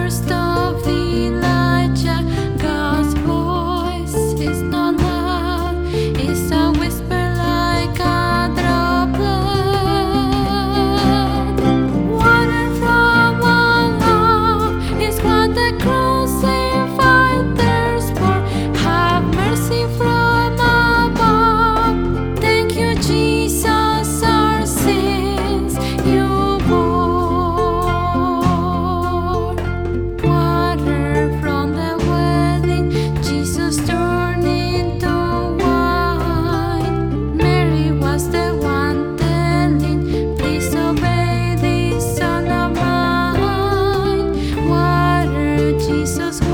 burst of Elijah. God's voice is not loud, it's a whisper like a droplet. Water from one love is what the crucified thirst for. Have mercy from above. Thank you, Jesus, our sins you bore. Water from the wedding, Jesus turned into wine. Mary was the one telling, please obey this son of mine. Water, Jesus